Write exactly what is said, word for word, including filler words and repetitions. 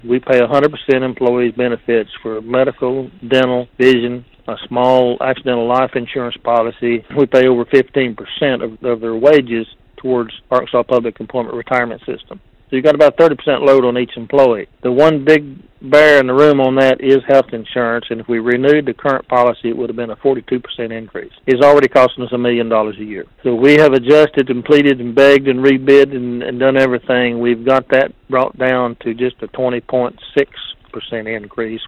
We pay one hundred percent employees' benefits for medical, dental, vision, a small accidental life insurance policy. We pay over fifteen percent of, of their wages towards Arkansas Public Employment Retirement System. So you've got about thirty percent load on each employee. The one big bear in the room on that is health insurance, and if we renewed the current policy, it would have been a forty-two percent increase. It's already costing us a million dollars a year. So we have adjusted and pleaded and begged and rebid and, and done everything. We've got that brought down to just a twenty point six percent increase.